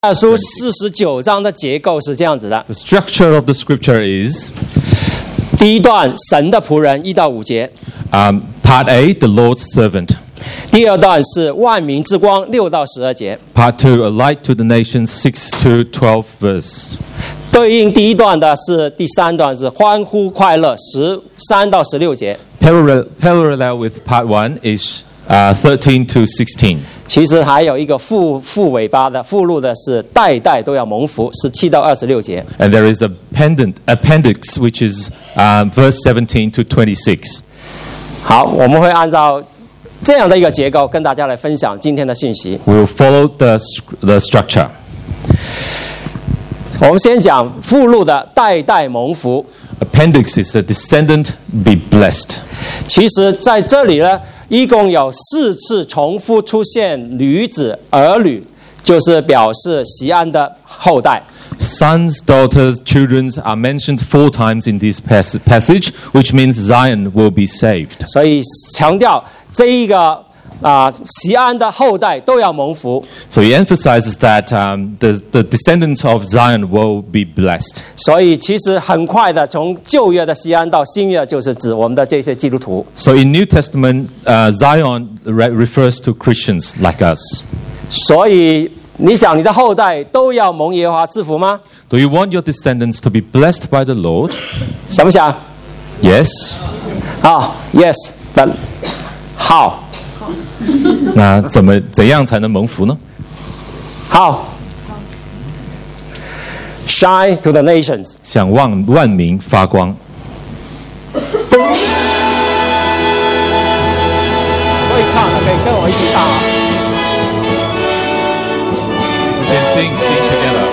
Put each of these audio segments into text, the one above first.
书49章的结构是这样子的。 The structure of the scripture is 第一段，神的仆人1到5节。 Part A, the Lord's servant. 第二段是万民之光6到12节。 Part 2, a light to the nations 6 to 12 verse. 对应第一段的是第三段是欢呼快乐13到16节。 Parallel with part 1 is 13 to 16. 其实还有一个附尾巴的附录的是代代都要蒙福17到26节。 And there is appendix which is verse 17 to 26. 好，我们会按照这样的一个结构跟大家来分享今天的信息。 We will follow the structure. 我们先讲附录的代代蒙福。 Appendix is the descendant be blessed. 其实在这里呢，一共有4次重复出现女子儿女，就是表示锡安的后代。 Sons, daughters, children are mentioned 4 times in this passage, which means Zion will be saved. 所以强调这一个锡安的后代都要蒙福。 So he emphasizes that the descendants of Zion will be blessed. 所以其实很快的，从旧约的锡安到新约，就是指我们的这些基督徒。 So in New Testament, Zion refers to Christians like us. 所以你想你的后代都要蒙耶和华赐福吗？ Do you want your descendants to be blessed by the Lord? 想不想？ Yes. Yes. But how? 那怎样才能蒙福呢？ How? Shine to the nations. 向万民发光。 会唱的可以跟我一起唱啊。 We can sing together.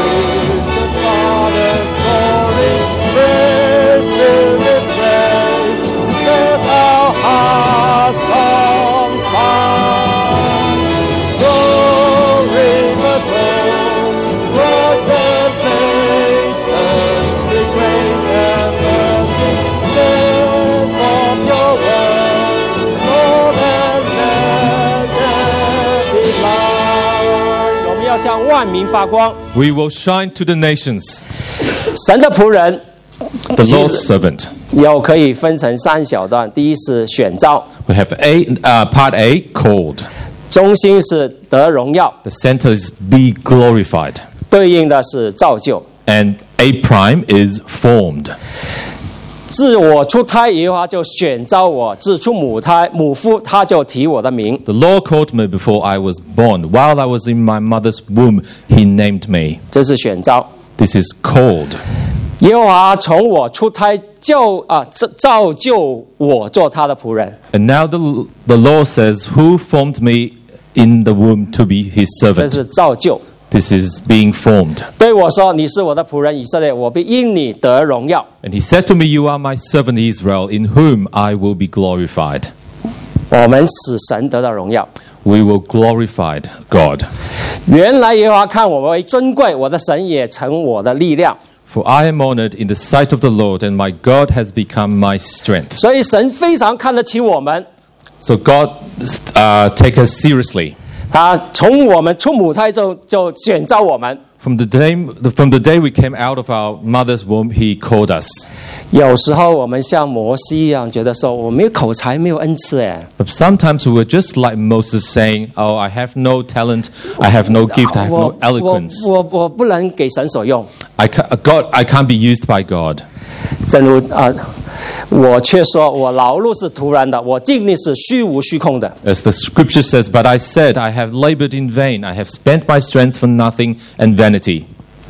我们要向万民发光。 We will shine to the nations. 神的仆人 The Lord's servant. 有可以分成3小段，第一是选召， We have part A, called. 中心是得荣耀， The center is be glorified. 对应的是造就。 And A prime is formed. 自我出胎，耶和华就选召我；自出母腹，他就提我的名。 The Lord called me before I was born. While I was in my mother's womb, He named me. 这是选召。 This is called. 耶和华从我出胎造就我做他的仆人。 And now the Lord says, Who formed me in the womb to be His 这 servant? 是造就。 This is being formed. 对我说：“你是我的仆人以色列，我必因你得荣耀。” And He said to me, You are my servant Israel, in whom I will be glorified. 我们使神得到荣耀。 We will glorify God. 原来耶和华看我为尊贵，我的神也成我的力量。 For I am honored in the sight of the Lord, and my God has become my strength. 所以神非常看得起我们， So God take us seriously. 他从我们出母胎就选召我们。 From the day we came out of our mother's womb, He called us. 有时候我们像摩西一样，觉得说我没有口才，没有恩赐，哎， But sometimes we were just like Moses saying, Oh, I have no talent, I have no gift, I have no eloquence. 我不能给神所用。 I can't be used by God. 正如我却说，我劳碌是徒然的，我尽力是虚无虚空的。 As the scripture says, But I said, I have labored in vain, I have spent my strength for nothing and vanity.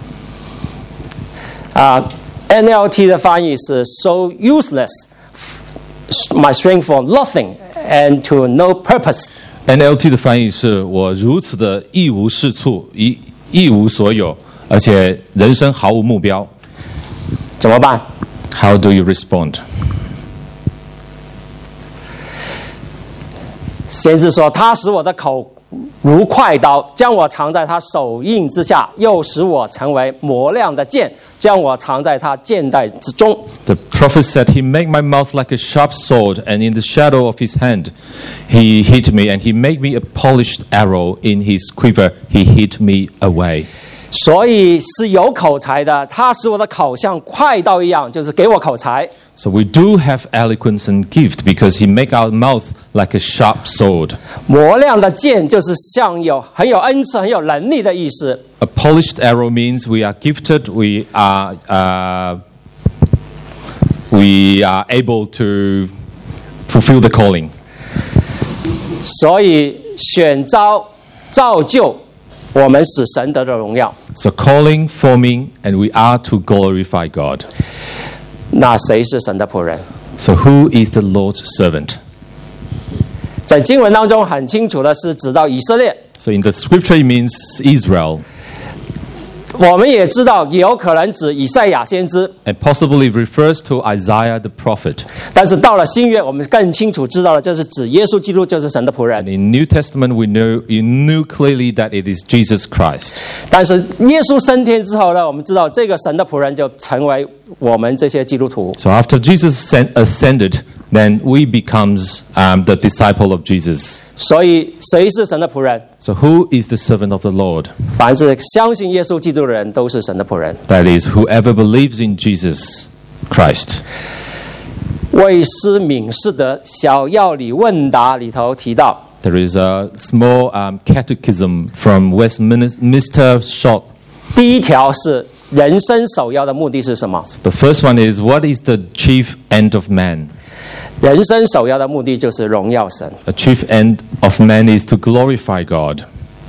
NLT 的翻译是 so useless, my strength for nothing and to no purpose. NLT 的翻译是我如此的一无是处，一无所有，而且人生毫无目标。 怎么办？ How do you respond? 先知说，他使我的口如快刀，将我藏在他手印之下，又使我成为磨亮的剑，将我藏在他剑带之中。 The prophet said, He made my mouth like a sharp sword, and in the shadow of his hand he hid me, and he made me a polished arrow in his quiver, he hid me away. 所以是有口才的，他使我的口像快刀一样，就是给我口才。 So we do have eloquence and gift because he make our mouth like a sharp sword. 磨亮的剑就是像很有恩赐、很有能力的意思。 A polished arrow means we are gifted, we are able to fulfill the calling. 所以选召造就，我们使神得的荣耀。 So calling, forming, and we are to glorify God. 那谁是神的仆人？ So who is the Lord's servant? 在经文当中很清楚的是指到以色列。 So in the scripture it means Israel. 我们也知道，也有可能指以赛亚先知。 And possibly refers to Isaiah the prophet. 但是到了新约，我们更清楚知道了，就是指耶稣基督就是神的仆人。 And in New Testament we knew clearly that it is Jesus Christ. 但是耶稣升天之后呢，我们知道这个神的仆人就成为我们这些基督徒。 So after Jesus ascended, then we becomes the disciple of Jesus. 所以谁是神的仆人？ So who is the servant of the Lord? 凡是相信耶稣基督的人，都是神的仆人。 That is, whoever believes in Jesus Christ. 卫斯敏士的小要理问答里头提到， There is a small catechism from Westminster Short. 第一条是人生首要的目的是什么？ The first one is, what is the chief end of man? 人生首要的目的就是荣耀神。 The chief end of man is to glorify God.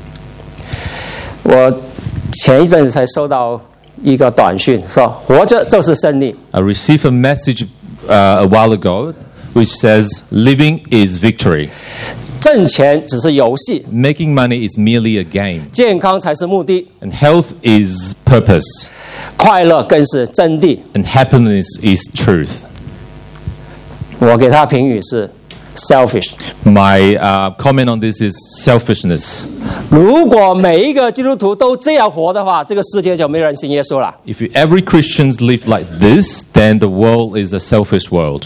我前一阵子才收到一个短讯，说活着就是胜利。 I received a message a while ago which says, living is victory. 挣钱只是游戏， Making money is merely a game. 健康才是目的， And health is purpose. 快乐更是真谛。 And happiness is truth. 我给他评语是 selfish。 My comment on this is selfishness. 如果每一个基督徒都这样活的话，这个世界就没有人信耶稣了。 If every Christian live like this, then the world is a selfish world.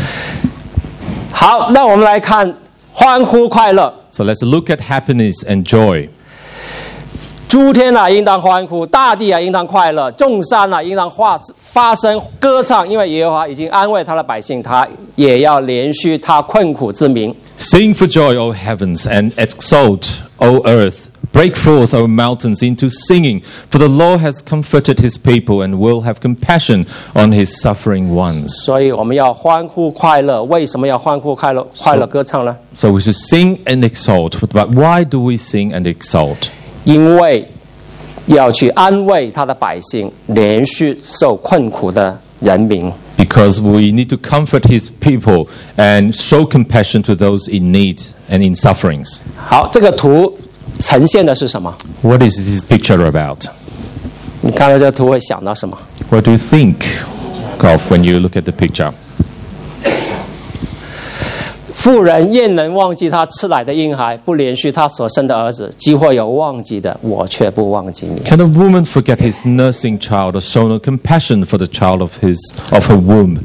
好，那我们来看欢呼快乐。 So let's look at happiness and joy. 诸天啊，应当欢呼；大地啊，应当快乐；众山啊，应当发声歌唱，因为耶和华已经安慰他的百姓，他也要连续他困苦之民。 Sing for joy, O heavens, and exult, O earth. Break forth, O mountains, into singing, for the Lord has comforted his people and will have compassion on his suffering ones. 所以我们要欢呼快乐。为什么要欢呼快乐歌唱呢？ So we should sing and exult. But why do we sing and exult? 因为要去安慰他的百姓，连续受困苦的人民。 Because we need to comfort his people and show compassion to those in need and in sufferings. 好，这个图呈现的是什么？ What is this picture about? 你看到这个图会想到什么？ What do you think of when you look at the picture? 妇人焉能忘记她吃奶的婴孩，不连续她所生的儿子？既或有忘记的，我却不忘记你。 Can a woman forget his nursing child or show no compassion for the child of her womb?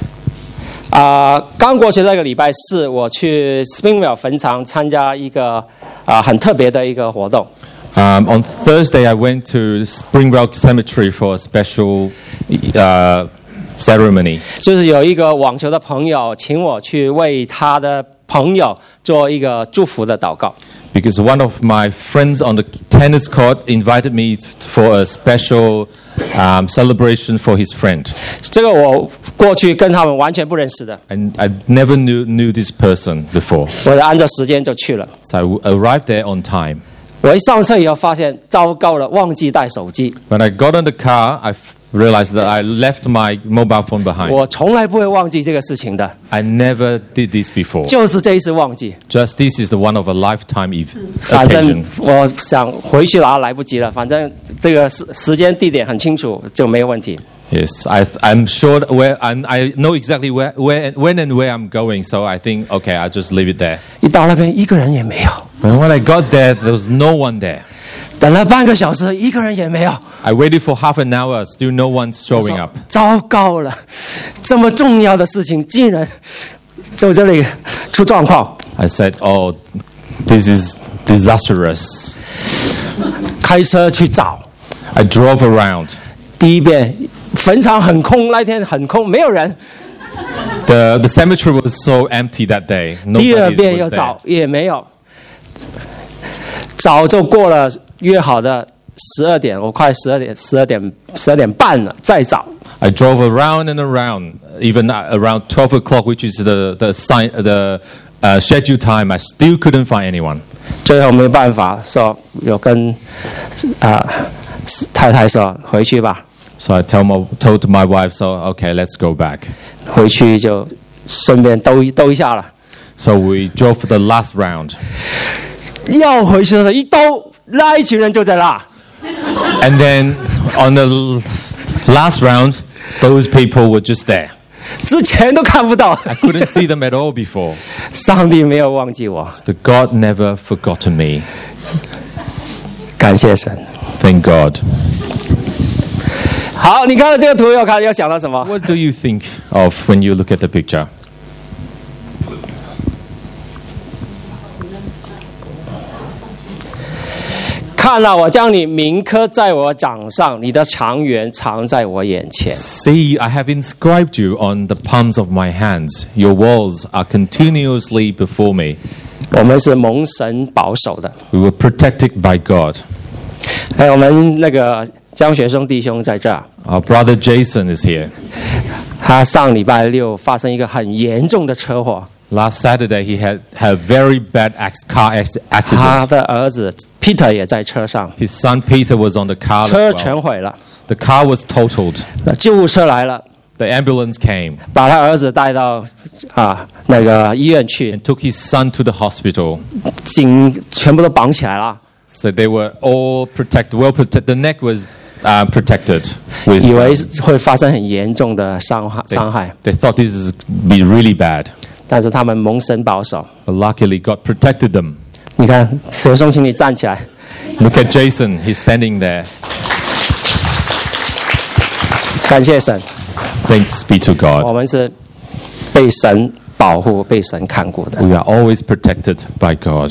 刚过去那个礼拜四，我去 Springwell 坟场参加一个很特别的一个活动。 On Thursday, I went to Springwell Cemetery for a special ceremony. 就是有一个网球的朋友请我去为他的朋友做一个祝福的祷告。 Because one of my friends on the tennis court invited me for a special celebration for his friend. 这个我过去跟他们完全不认识的， And I never knew this person before. 我就按照时间就去了。 So I arrived there on time. 我一上车以后发现糟糕了，忘记带手机。 When I got on the car, I realized that I left my mobile phone behind. 我从来不会忘记这个事情的， I never did this before. 就是这一次忘记。 Just this is the one of a lifetime 反正 occasion. 我想回去拿来不及了，反正这个时间地点很清楚，就没有问题。 Yes, I'm sure I know exactly when and where I'm going. So I think, okay, I'll just leave it there. 一到那边，一个人也没有。 But when I got there, there was no one there. 等了半个小时，一个人也没有。 I waited for half an hour, still no one showing up. 糟糕了，这么重要的事情竟然在这里出状况。 I said, oh, this is disastrous. 开车去找， I drove around. 第一遍坟场很空，那天很空，没有人。 The cemetery was so empty that day. 第二 Nobody 遍又 was there. 找也没有，早就过了约好的12点，我快12点半了，再找。 I drove around and around, even around 12 o'clock, which is the scheduled time. I still couldn't find anyone. 最后没办法，说有跟太太说回去吧， So I told my wife, so okay, let's go back. 回去就顺便兜一下了。 So we drove the last round. 要回去的时候一兜，那一群人就在那。 And then on the last round, those people were just there. 之前都看不到。 I couldn't see them at all before. 上帝没有忘记我， The God never forgotten me. 感谢神。 Thank God. 好，你看到这个图要想到什么？ What do you think of when you look at the picture? 看了，我将你铭刻在我掌上，你的长远藏在我眼前。 See, I have inscribed you on the palms of my hands. Your walls are continuously before me. 我们是蒙神保守的。 We were protected by God. 我们那个江学松弟兄在这儿， Our brother Jason is here. 他上礼拜六发生一个很严重的车祸， Last Saturday, he had a very bad car 他 accident. 的儿子 Peter 也在车上， His son Peter was on the car 车 as 全 well. 毁了。 The car was totaled. 那救护车来了， The ambulance came 把他儿子带到那个医院去， and took his son to the hospital. 颈全部都绑起来了， So they were all protected, well protected. The neck was protected. With, 以为会发生很严重的伤害， they thought this is be really bad. 但是他们蒙神保守。 But luckily, God protected them. 你看，学松，请你站起来。 Look at Jason. He's standing there. 感谢神， Thanks be to 我 God. 们是被神保护、被神看顾的， We are always protected by God.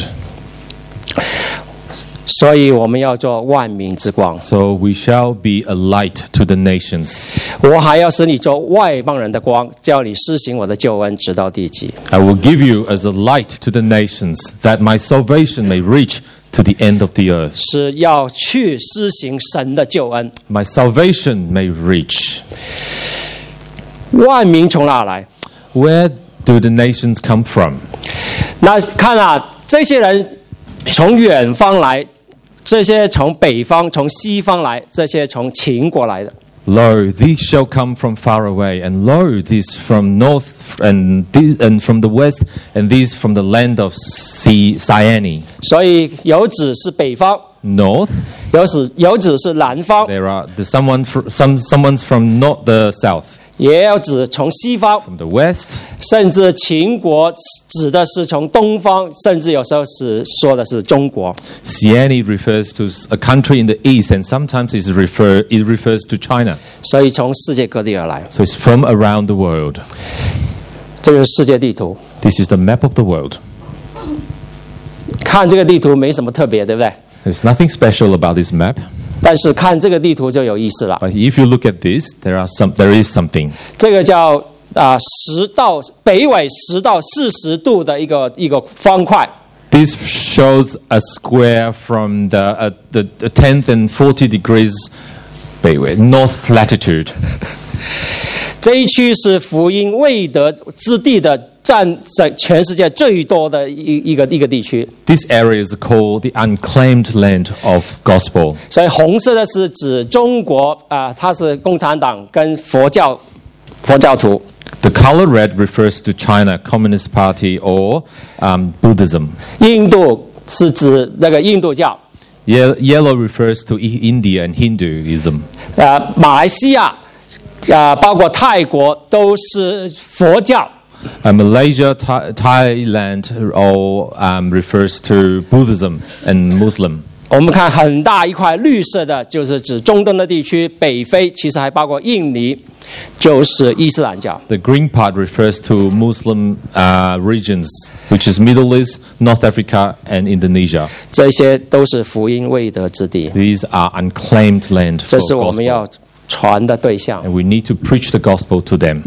所以我们要做万民之光。 So we shall be a light to the nations. 我还要使你做外邦人的光，叫你施行我的救恩，直到地极。 I will give you as a light to the nations, that my salvation may reach to the end of the earth. 是要去施行神的救恩。 My salvation may reach. 万民从哪来？ Where do the nations come from? 那看啊，这些人从远方来，这些从北方、从西方来，这些从秦国来的。 Lo, these shall come from far away, and lo, these from north, and from the west, and these from the land of Cyane. 所以有指是北方， North, 有指是南方， there are someone's from not the south. 也有指从西方， From the west, 甚至秦国指的是从东方，甚至有时候是说的是中国。 Cyane refers to a country in the east, and sometimes it refers to China. 所以从世界各地而来。 So it's from around the world. 这个是世界地图， This is the map of the world. 看这个地图没什么特别，对不对？ There's nothing special about this map, 但是看这个地图就有意思了。 but if you look at this, there is something. 这个叫北纬10到40度的一个方块。 This shows a square from the 10th and 40 degrees north latitude. 这一区是福音未得之地的，占全世界最多的一个地区。 This area is called the unclaimed land of gospel. 所以红色的是指中国它是共产党跟佛教徒。 The color red refers to China, Communist Party, or Buddhism. 印度是指那个印度教。 Yellow refers to India and Hinduism. 马来西亚包括泰国都是佛教。 Malaysia, Thailand all refers to Buddhism and Muslim. 我们看很大一块绿色的，就是指中东的地区，北非其实还包括印尼，就是伊斯兰教。 The green part refers to Muslim regions, which is Middle East, North Africa, and Indonesia. 这些都是福音未得之地， These are unclaimed land 这 for 是我们 gospel, 要传的对象。 and we need to preach the gospel to them.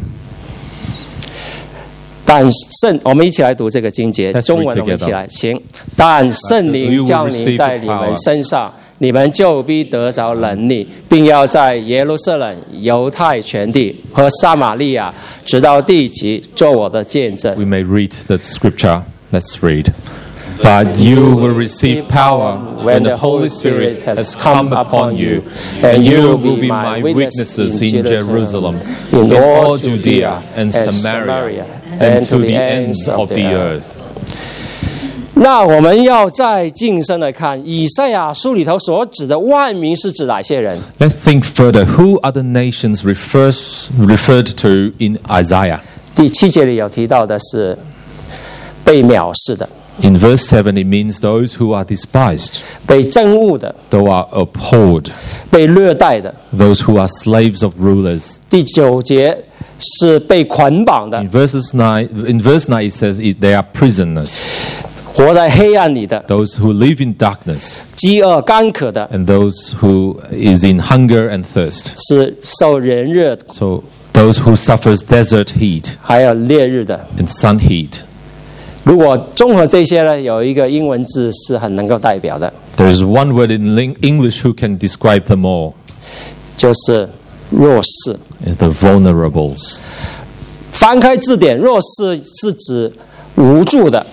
但我们一起来读这个经节， Let's read 中文我们一起 together. 来，行。但圣灵降临在你们身上，你们就必得着能力，并要在耶路撒冷、犹太全地和撒玛利亚，直到地极，做我的见证。 We may read the scripture. Let's read. But you will receive power when the Holy Spirit has come upon you, and you will be my witnesses in Jerusalem, in all Judea and Samaria, and to the ends of the earth. 那我们要再近身的看，以赛亚书里头所指的万民是指哪些人？ Let's think further. Who are the nations referred to in Isaiah? 第7节里有提到的是被藐视的、 In verse 7, it means those who are despised, 被憎恶的、 those who are abhorred, 被虐待的。 those who are slaves of rulers. 第9节是被捆绑的 In verse 9, it says they are prisoners, 活在黑暗里的、 those who live in darkness, 饥饿干渴的， and those who is in hunger and thirst. 是受炎热 So those who suffers desert heat 还有烈日的。 and sun heat. 如果综合这些呢，有一个英文字是很能够代表的， There is one word in English who can describe them all. 就是弱势。 It's the vulnerables. 翻开字典，弱势是指无助的，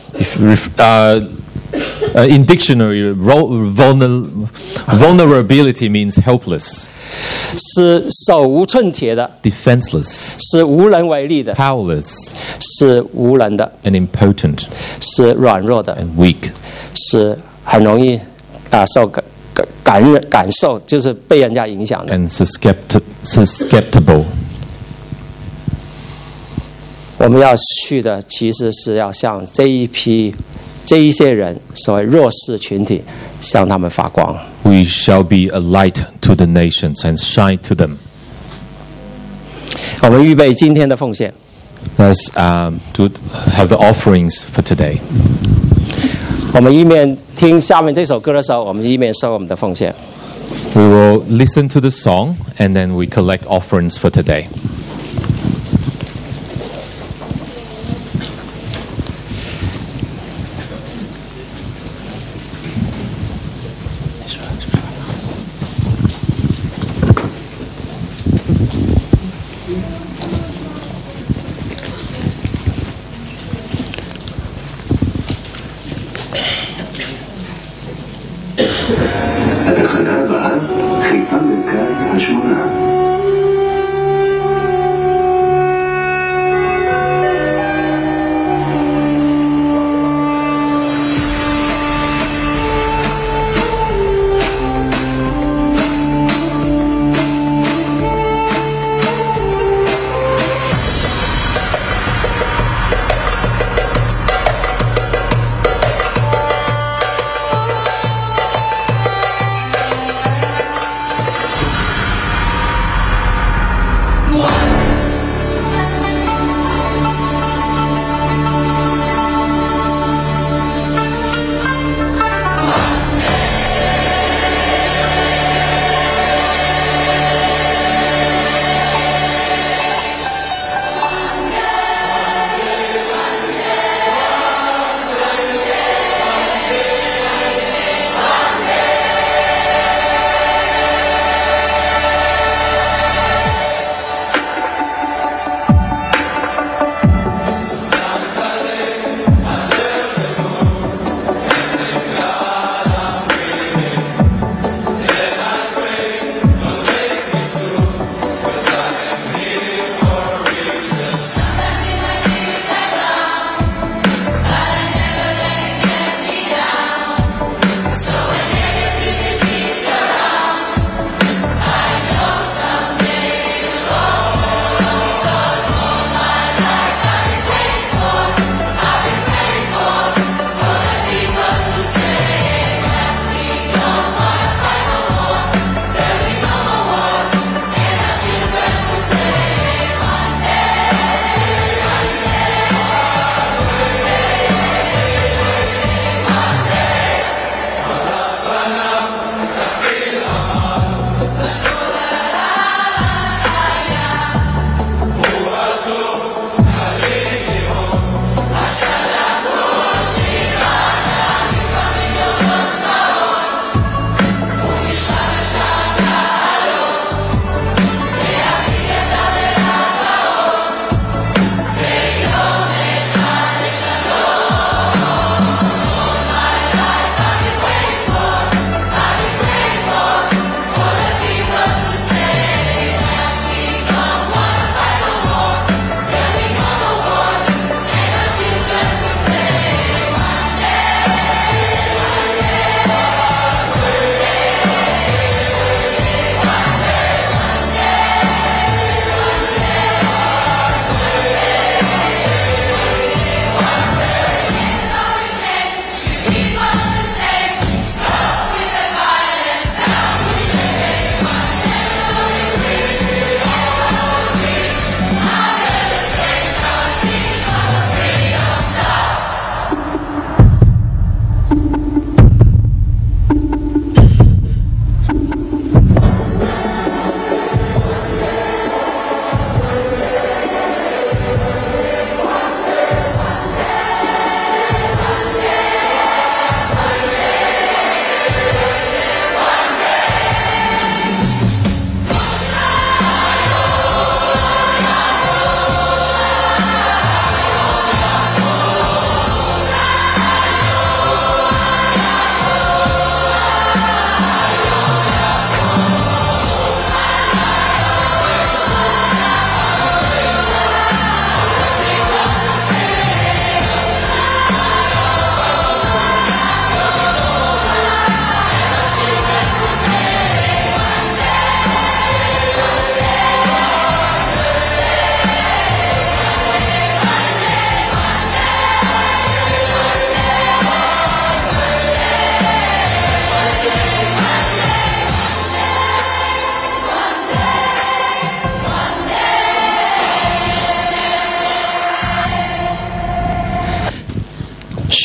In dictionary, vulnerability means helpless, 是手无寸铁的， defenseless, 是无能为力的， powerless, 是无能的， and impotent, 是软弱的， and weak. 是很容易受感受，就是被人家影响的。 And susceptible. 我们要去的其实是要向这一些人，所谓弱势群体，向他们发光。 We shall be a light to the nations and shine to them. 我们预备今天的奉献。 Let's to have the offerings for today. 我们一面听下面这首歌的时候，我们一面收我们的奉献。 We will listen to the song and then we collect offerings for today. התחנה הבאה, חיפה מרכז השמונה.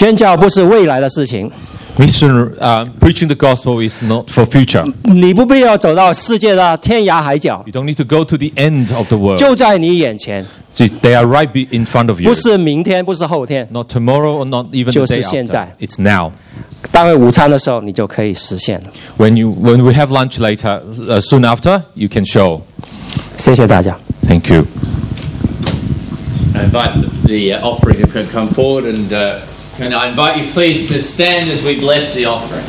宣教不是未来的事情， Preaching the gospel is not for future. 你不必要走到世界的天涯海角， You don't need to go to the end of the world. 就在你眼前， They are right in front of you. 不是明天，不是后天， Not tomorrow or not even the 就 day 是现在。 after. It's now. 当午餐的时候，你就可以实现了。 When we have lunch later, soon after, you can show. 谢谢大家。 Thank you. I invite the operator to come forward, and can I invite you please to stand as we bless the offering.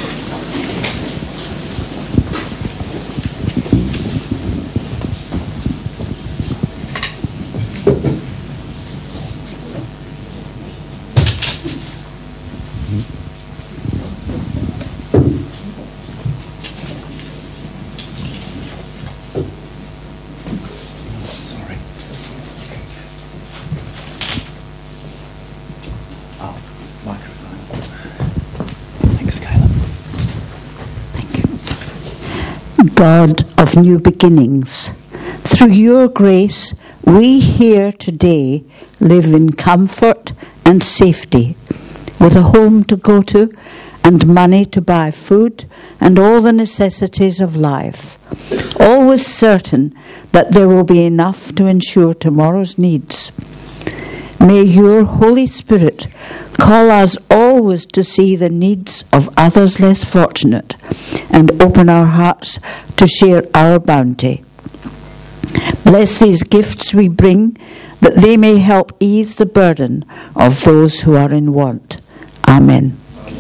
God of new beginnings, through your grace, we here today live in comfort and safety, with a home to go to and money to buy food and all the necessities of life, always certain that there will be enough to ensure tomorrow's needs. May your Holy Spirit call us always to see the needs of others less fortunate and open our hearts to share our bounty. Bless these gifts we bring, that they may help ease the burden of those who are in want. Amen.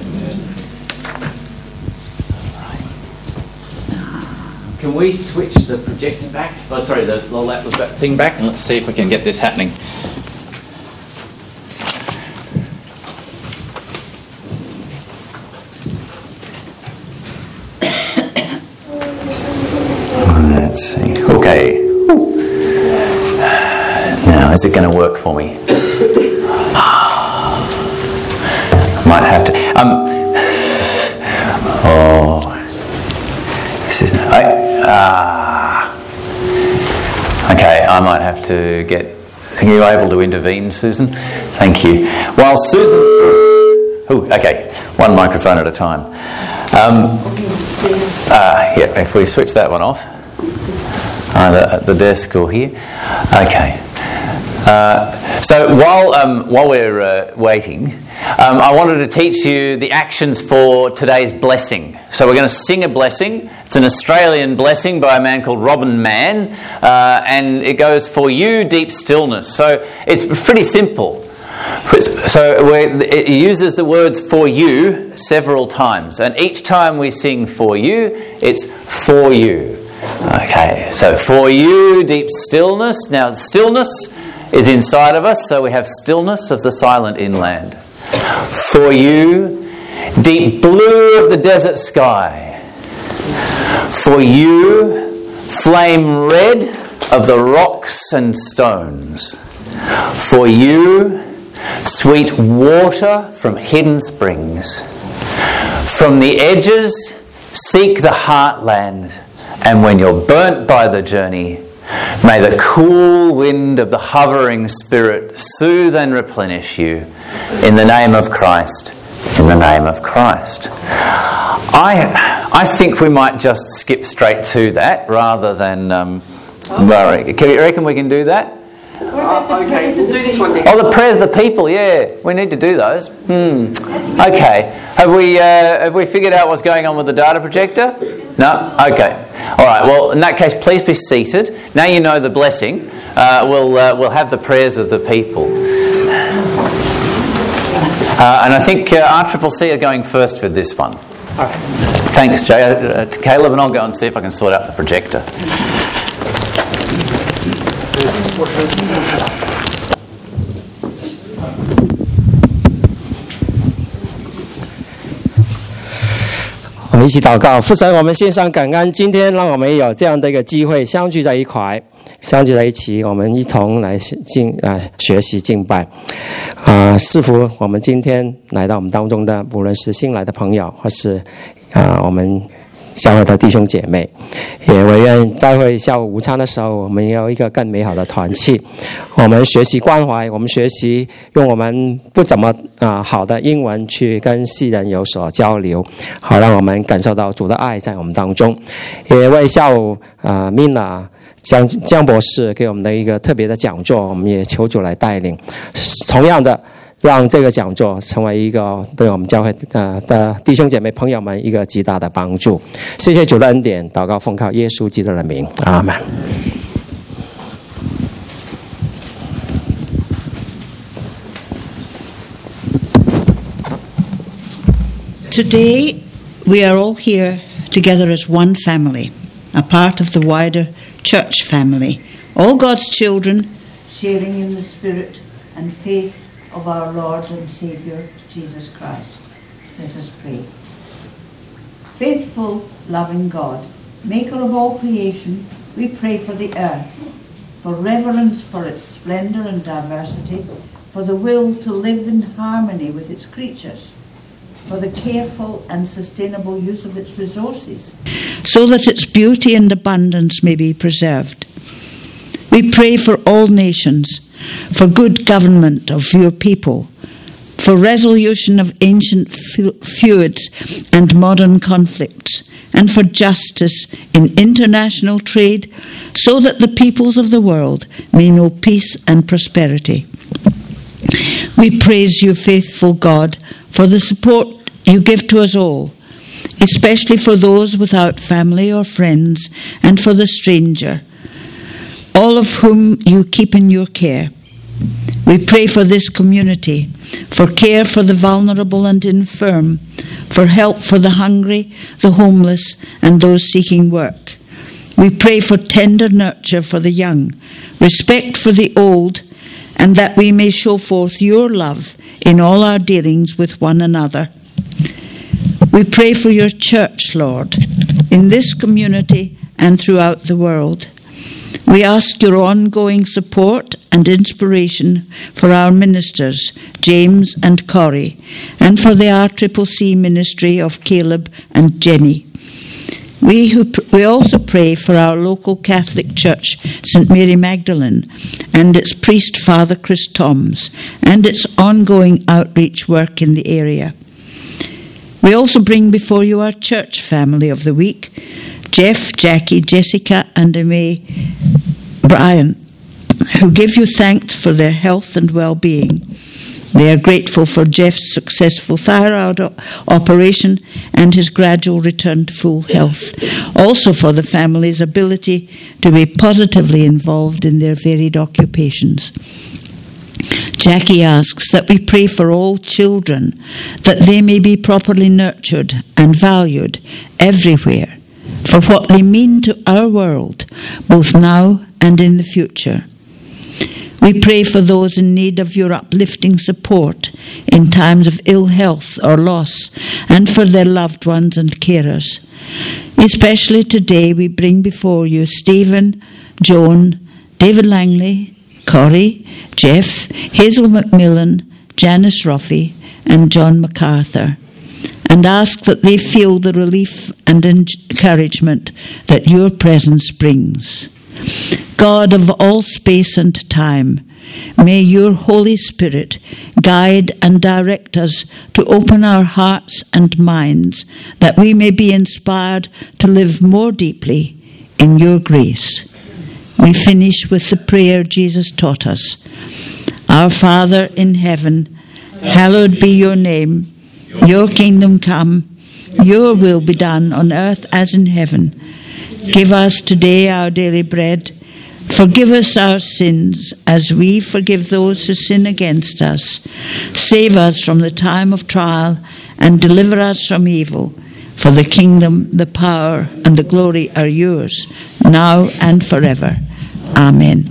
Can we switch the projector back? Oh, sorry, the laptop thing back, and let's see if we can get this happening. Let's see. Okay. Now, is it going to work for me? Might have to. This is. Okay, I might have to get. Are you able to intervene, Susan? Thank you. While Susan. Oh, okay. One microphone at a time. Yeah, if we switch that one off. The desk or here. Okay. So while we're waiting, I wanted to teach you the actions for today's blessing. So we're going to sing a blessing. It's an Australian blessing by a man called Robin Mann, and it goes, "For you, deep stillness." So it's pretty simple. So it uses the words "for you" several times, and each time we sing "for you," it's "for you." Okay, so "for you, deep stillness." Now, stillness is inside of us, so we have stillness of the silent inland. "For you, deep blue of the desert sky." "For you, flame red of the rocks and stones." "For you, sweet water from hidden springs." "From the edges, seek the heartland. And when you're burnt by the journey, may the cool wind of the hovering Spirit soothe and replenish you. In the name of Christ. In the name of Christ. I think we might just skip straight to that rather than... Can you reckon we can do that? Okay, we'll do this one next. Oh, the prayers of the people, yeah. We need to do those. Okay. Have we figured out what's going on with the data projector? No? Okay. All right, well, in that case, please be seated. Now you know the blessing. We'll have the prayers of the people. And I think RCCC are going first with this one. All right. Thanks, Jay. Caleb, and I'll go and see if I can sort out the projector. 我们一起祷告，父神，我们献上感恩，今天让我们有这样的一个机会相聚在一块，相聚在一起，我们一同来学习敬拜。是否我们今天来到我们当中的，无论是新来的朋友，或是我们教会的弟兄姐妹，也我愿在会下午午餐的时候，我们有一个更美好的团契。我们学习关怀，我们学习用我们不怎么好的英文去跟世人有所交流，好让我们感受到主的爱在我们当中。也为下午Mina江博士给我们的一个特别的讲座，我们也求主来带领。同样的，让这个讲座成为一个对我们教会的弟兄姐妹朋友们一个极大的帮助。谢谢主的恩典，祷告奉靠耶稣基督的名，阿们。 Today, we are all here together as one family, a part of the wider church family, all God's children sharing in the spirit and faith of our Lord and Saviour, Jesus Christ. Let us pray. Faithful, loving God, maker of all creation, we pray for the earth, for reverence for its splendour and diversity, for the will to live in harmony with its creatures, for the careful and sustainable use of its resources, so that its beauty and abundance may be preserved. We pray for all nations, for good government of your people, for resolution of ancient feuds and modern conflicts, and for justice in international trade, so that the peoples of the world may know peace and prosperity. We praise you, faithful God, for the support you give to us all, especially for those without family or friends, and for the stranger, all of whom you keep in your care. We pray for this community, for care for the vulnerable and infirm, for help for the hungry, the homeless, and those seeking work. We pray for tender nurture for the young, respect for the old, and that we may show forth your love in all our dealings with one another. We pray for your church, Lord, in this community and throughout the world. We ask your ongoing support and inspiration for our ministers, James and Corrie, and for the RCCC ministry of Caleb and Jenny. We also pray for our local Catholic Church, St. Mary Magdalene, and its priest, Father Chris Toms, and its ongoing outreach work in the area. We also bring before you our church family of the week, Jeff, Jackie, Jessica, and May Brian, who give you thanks for their health and well-being. They are grateful for Jeff's successful thyroid operation and his gradual return to full health. Also for the family's ability to be positively involved in their varied occupations. Jackie asks that we pray for all children, that they may be properly nurtured and valued everywhere for what they mean to our world, both now and in the future. We pray for those in need of your uplifting support in times of ill health or loss, and for their loved ones and carers. Especially today we bring before you Stephen, Joan, David Langley, Corrie, Jeff, Hazel Macmillan, Janice Ruffy, and John MacArthur, and ask that they feel the relief and encouragement that your presence brings. God of all space and time, may your Holy Spirit guide and direct us to open our hearts and minds, that we may be inspired to live more deeply in your grace. We finish with the prayer Jesus taught us. Our Father in heaven, hallowed be your name. Your kingdom come, your will be done on earth as in heaven. Give us today our daily bread. Forgive us our sins as we forgive those who sin against us. Save us from the time of trial and deliver us from evil. For the kingdom, the power, and the glory are yours, now and forever. Amen.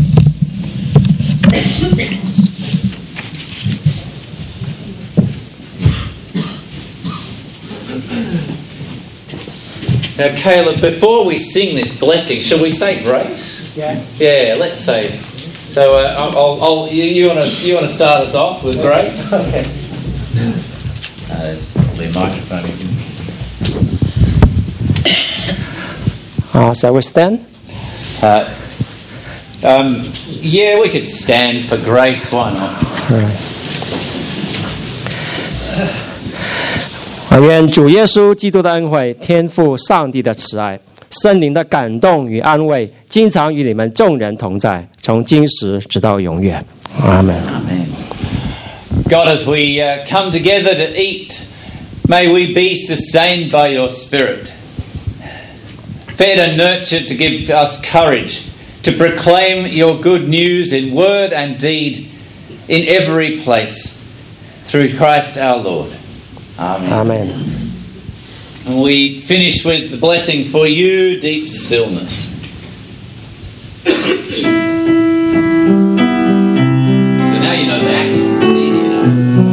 Now, Caleb, before we sing this blessing, shall we say grace? Yeah. Yeah, let's say. So, you want to start us off with grace? Okay. There's probably a microphone. Shall we stand? Yeah, we could stand for grace. Why not? 愿主耶稣基督的恩惠、天父上帝的慈爱、圣灵的感动与安慰，经常与你们众人同在，从今时直到永远。阿门。 God, as we come together to eat, may we be sustained by your Spirit, fed and nurtured to give us courage to proclaim your good news in word and deed in every place, through Christ our Lord. Amen. Amen. And we finish with the blessing for you, deep stillness. So now you know the actions, it's easy enough.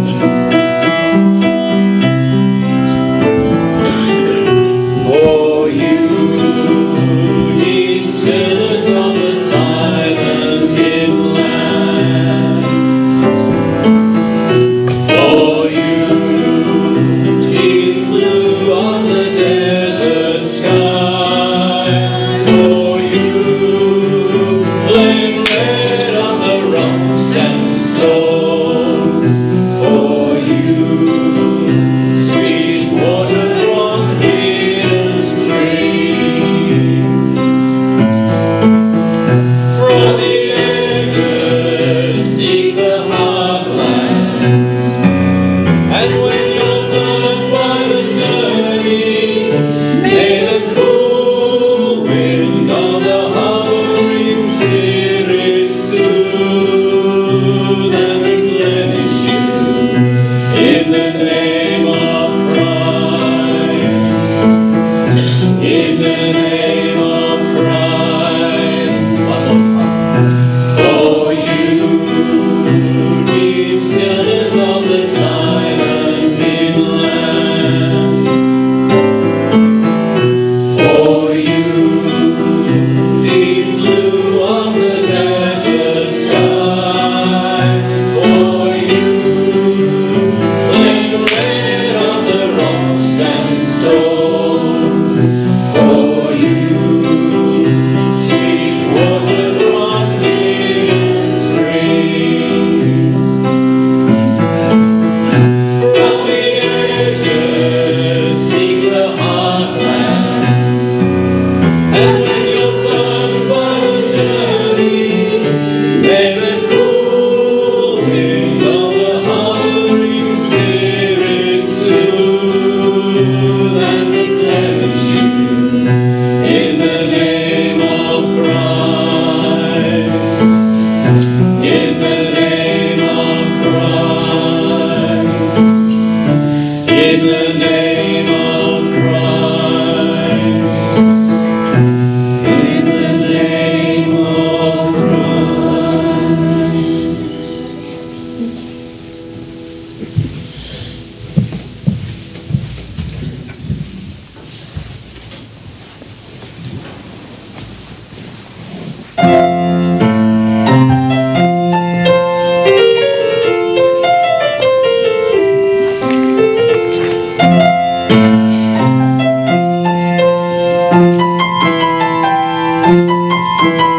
For you, deep stillness of the silent inland. For you, deep blue of the desert sky. For you, flame red on the rocks and stones. For you, sweet water from hidden streams. From the edges seek the heartland. And when you're burned by the journey, may the cool wind of the hovering Spirit soothe and replenish you in the name of Christ. In the name of Christ. One more time. For you, deep stillness of the silent inland. For you, deep blue of the desert sky. For you, flame red on the rocks and stones. For you, sweet water from hidden springs. From the edges seek the heartland. And when you're burned by the journey, may the cool wind of the hovering Spirit soothe and replenish you in the name of Christ. In the name of Christ. In the name of Christ. In the name of Christ.